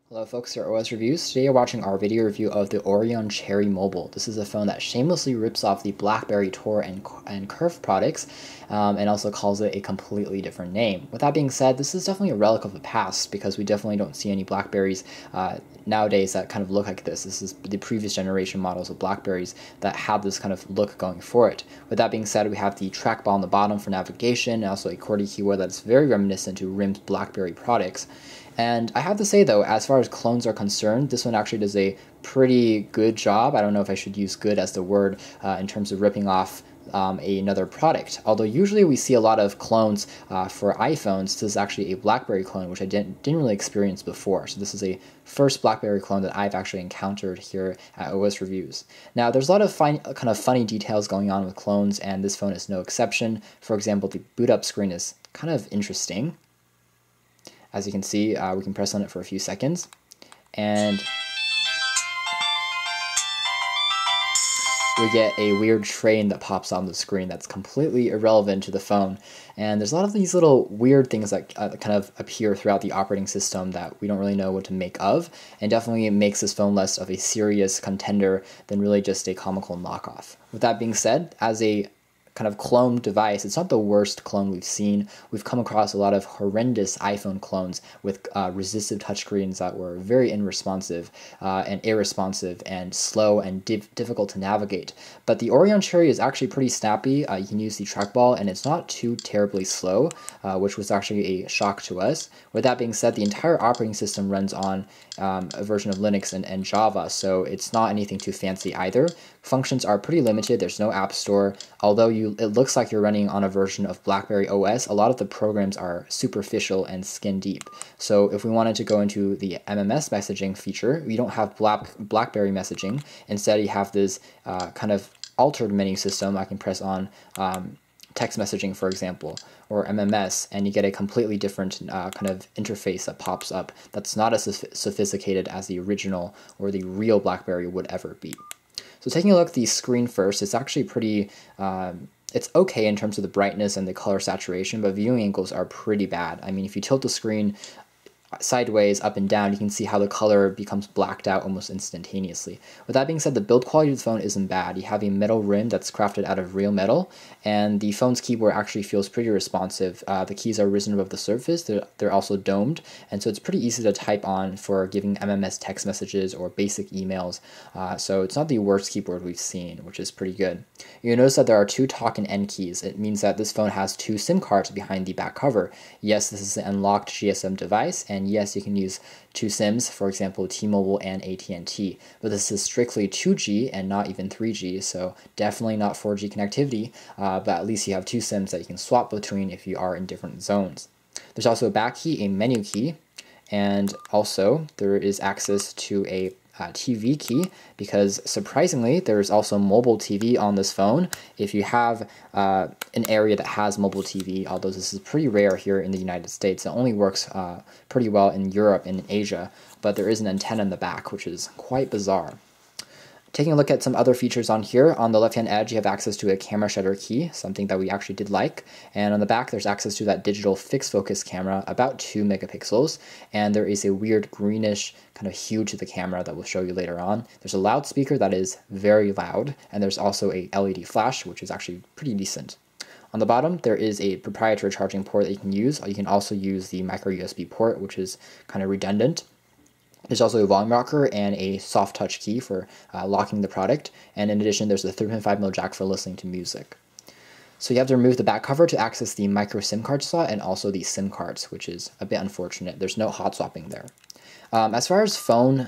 Hello folks, here at OS Reviews. Today you're watching our video review of the Oryon Cherry Mobile. This is a phone that shamelessly rips off the BlackBerry Tor and Curve products and also calls it a completely different name. With that being said, this is definitely a relic of the past because we definitely don't see any BlackBerries nowadays that kind of look like this. This is the previous generation models of BlackBerries that have this kind of look going for it. With that being said, we have the trackball on the bottom for navigation and also a QWERTY keyboard that's very reminiscent to RIM's BlackBerry products. And I have to say though, as far as clones are concerned, this one actually does a pretty good job. I don't know if I should use good as the word in terms of ripping off another product. Although usually we see a lot of clones for iPhones, this is actually a BlackBerry clone, which I didn't really experience before. So this is a first BlackBerry clone that I've actually encountered here at OS Reviews. Now there's a lot of kind of funny details going on with clones, and this phone is no exception. For example, the boot up screen is kind of interesting. As you can see, we can press on it for a few seconds, and we get a weird train that pops on the screen that's completely irrelevant to the phone. And there's a lot of these little weird things that kind of appear throughout the operating system that we don't really know what to make of, and definitely makes this phone less of a serious contender than really just a comical knockoff. With that being said, as a kind of clone device, it's not the worst clone we've seen. We've come across a lot of horrendous iPhone clones with resistive touchscreens that were very unresponsive and irresponsive and slow and difficult to navigate. But the Oryon Cherry is actually pretty snappy. You can use the trackball and it's not too terribly slow, which was actually a shock to us. With that being said, the entire operating system runs on a version of Linux and Java, so it's not anything too fancy either. Functions are pretty limited. There's no app store. Although it looks like you're running on a version of BlackBerry OS, a lot of the programs are superficial and skin deep. So if we wanted to go into the MMS messaging feature, we don't have BlackBerry messaging. Instead, you have this kind of altered menu system. I can press on text messaging, for example, or MMS, and you get a completely different kind of interface that pops up that's not as sophisticated as the original or the real BlackBerry would ever be. So taking a look at the screen first, it's actually pretty, it's okay in terms of the brightness and the color saturation, but viewing angles are pretty bad. I mean, if you tilt the screen sideways, up and down, you can see how the color becomes blacked out almost instantaneously. With that being said, the build quality of the phone isn't bad. You have a metal rim that's crafted out of real metal, and the phone's keyboard actually feels pretty responsive. The keys are risen above the surface, they're also domed, and so it's pretty easy to type on for giving MMS text messages or basic emails, so it's not the worst keyboard we've seen, which is pretty good. You'll notice that there are two TOC and N keys. It means that this phone has two SIM cards behind the back cover. Yes, this is an unlocked GSM device, and yes, you can use two SIMs, for example, T-Mobile and AT&T, but this is strictly 2G and not even 3G, so definitely not 4G connectivity, but at least you have two SIMs that you can swap between if you are in different zones. There's also a back key, a menu key, and also there is access to a TV key, because surprisingly there's also mobile TV on this phone. If you have an area that has mobile TV, although this is pretty rare here in the United States, it only works pretty well in Europe and in Asia, but there is an antenna in the back, which is quite bizarre. Taking a look at some other features on here, on the left-hand edge you have access to a camera shutter key, something that we actually did like, and on the back there's access to that digital fixed focus camera, about 2 megapixels, and there is a weird greenish kind of hue to the camera that we'll show you later on. There's a loudspeaker that is very loud, and there's also a LED flash, which is actually pretty decent. On the bottom, there is a proprietary charging port that you can use. You can also use the micro USB port, which is kind of redundant. There's also a volume rocker and a soft touch key for locking the product, and in addition there's a 3.5mm jack for listening to music. So you have to remove the back cover to access the micro SIM card slot and also the SIM cards, which is a bit unfortunate. There's no hot swapping there. As far as phone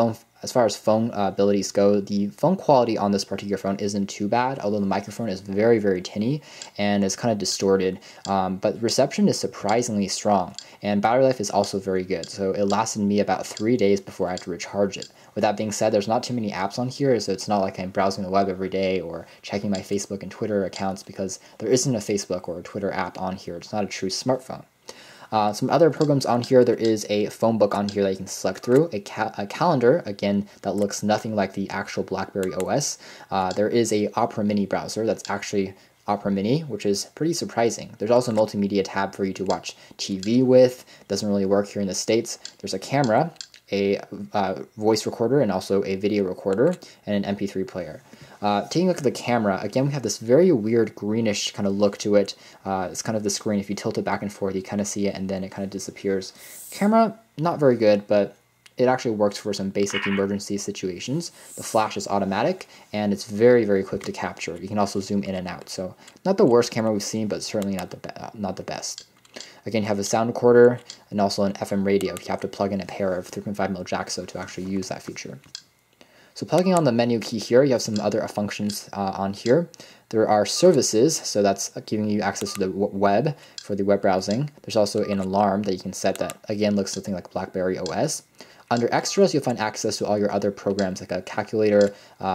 abilities go, the phone quality on this particular phone isn't too bad, although the microphone is very, very tinny and is kind of distorted, but reception is surprisingly strong, and battery life is also very good, so it lasted me about 3 days before I had to recharge it. With that being said, there's not too many apps on here, so it's not like I'm browsing the web every day or checking my Facebook and Twitter accounts, because there isn't a Facebook or a Twitter app on here. It's not a true smartphone. Some other programs on here, there is a phone book on here that you can select through, a calendar, again, that looks nothing like the actual BlackBerry OS. There is a Opera Mini browser that's actually Opera Mini, which is pretty surprising. There's also a multimedia tab for you to watch TV with. Doesn't really work here in the States. There's a camera, a voice recorder and also a video recorder and an MP3 player. Taking a look at the camera, again, we have this very weird greenish kind of look to it. It's kind of the screen. If you tilt it back and forth, you kind of see it, and then it kind of disappears. Camera, not very good, but it actually works for some basic emergency situations. The flash is automatic, and it's very, very quick to capture. You can also zoom in and out. So not the worst camera we've seen, but certainly not the best. Again, you have a sound recorder and also an FM radio. You have to plug in a pair of 3.5mm jacks to actually use that feature. So plugging on the menu key here, you have some other functions on here. There are services, so that's giving you access to the web for the web browsing. There's also an alarm that you can set that, again, looks something like BlackBerry OS. Under extras, you'll find access to all your other programs like a calculator,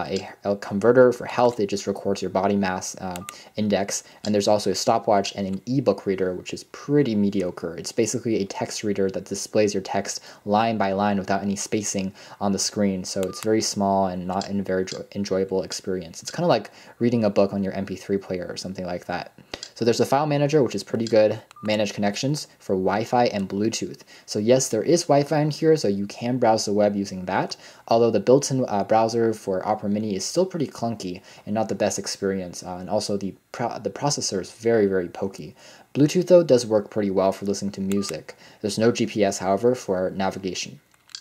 a converter for health. It just records your body mass index. And there's also a stopwatch and an ebook reader, which is pretty mediocre. It's basically a text reader that displays your text line by line without any spacing on the screen. So it's very small and not a very enjoyable experience. It's kind of like reading a book on your MP3 player or something like that. So there's a file manager, which is pretty good. Manage connections for Wi-Fi and Bluetooth. So yes, there is Wi-Fi in here, so you can browse the web using that, although the built-in browser for Opera Mini is still pretty clunky and not the best experience, and also the processor is very, very pokey. Bluetooth, though, does work pretty well for listening to music. There's no GPS, however, for navigation.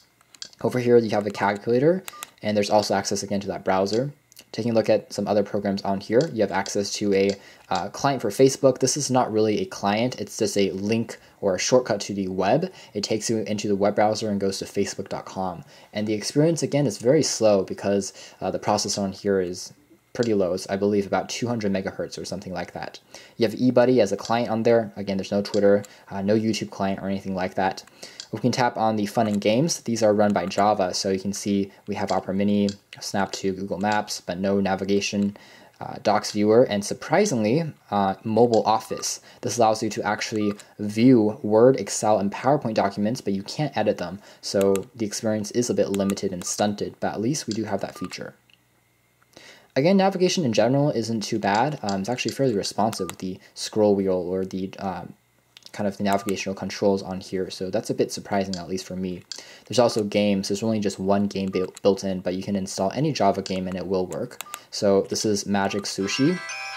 Over here, you have a calculator, and there's also access again to that browser. Taking a look at some other programs on here, you have access to a client for Facebook. This is not really a client, it's just a link or a shortcut to the web. It takes you into the web browser and goes to facebook.com. And the experience, again, is very slow because the processor on here is pretty low. It's, I believe, about 200 megahertz or something like that. You have eBuddy as a client on there. Again, there's no Twitter, no YouTube client or anything like that. We can tap on the fun and games. These are run by Java, so you can see we have Opera Mini, Snap to Google Maps, but no navigation, Docs Viewer, and surprisingly, Mobile Office. This allows you to actually view Word, Excel, and PowerPoint documents, but you can't edit them, so the experience is a bit limited and stunted, but at least we do have that feature. Again, navigation in general isn't too bad. It's actually fairly responsive with the scroll wheel or the kind of the navigational controls on here, so that's a bit surprising, at least for me. There's also games. There's only just one game built in, but you can install any Java game and it will work. So this is Magic Sushi.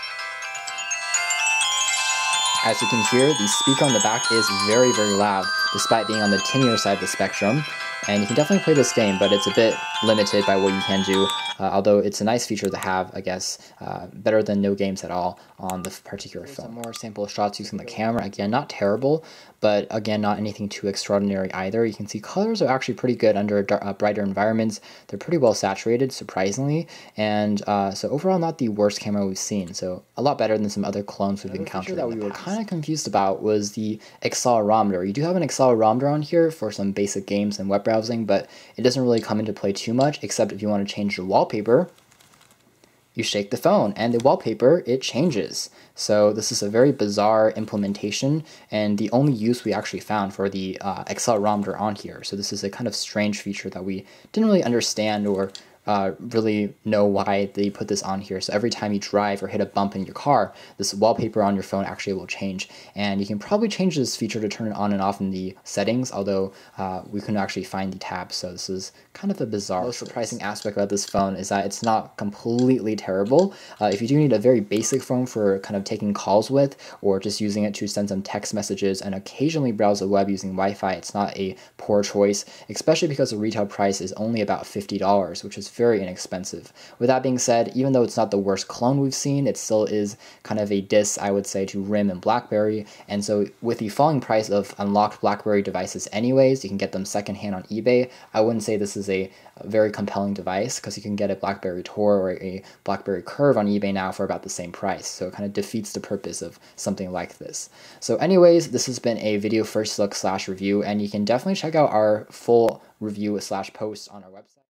As you can hear, the speaker on the back is very, very loud, despite being on the tinier side of the spectrum. And you can definitely play this game, but it's a bit limited by what you can do, although it's a nice feature to have, I guess, better than no games at all on the particular phone. Some more sample shots using the camera. Again, not terrible, but again, not anything too extraordinary either. You can see colors are actually pretty good under brighter environments. They're pretty well saturated, surprisingly, and so overall not the worst camera we've seen, so a lot better than some other clones we've encountered. That we were kind of confused about was the accelerometer. You do have an accelerometer on here for some basic games and web browsing, but it doesn't really come into play too much, except if you want to change the wallpaper. You shake the phone, and the wallpaper, it changes. So this is a very bizarre implementation, and the only use we actually found for the accelerometer on here. So this is a kind of strange feature that we didn't really understand or really know why they put this on here. So every time you drive or hit a bump in your car, this wallpaper on your phone actually will change. And you can probably change this feature to turn it on and off in the settings, although we couldn't actually find the tab. So this is kind of a bizarre. The most surprising aspect about this phone is that it's not completely terrible. If you do need a very basic phone for kind of taking calls with, or just using it to send some text messages and occasionally browse the web using Wi-Fi, it's not a poor choice, especially because the retail price is only about $50, which is very inexpensive. With that being said, even though it's not the worst clone we've seen, it still is kind of a diss, I would say, to RIM and BlackBerry. And so with the falling price of unlocked BlackBerry devices anyways, you can get them secondhand on eBay. I wouldn't say this is a very compelling device, because you can get a BlackBerry Tor or a BlackBerry Curve on eBay now for about the same price. So it kind of defeats the purpose of something like this. So anyways, this has been a video first look / review, and you can definitely check out our full review / post on our website.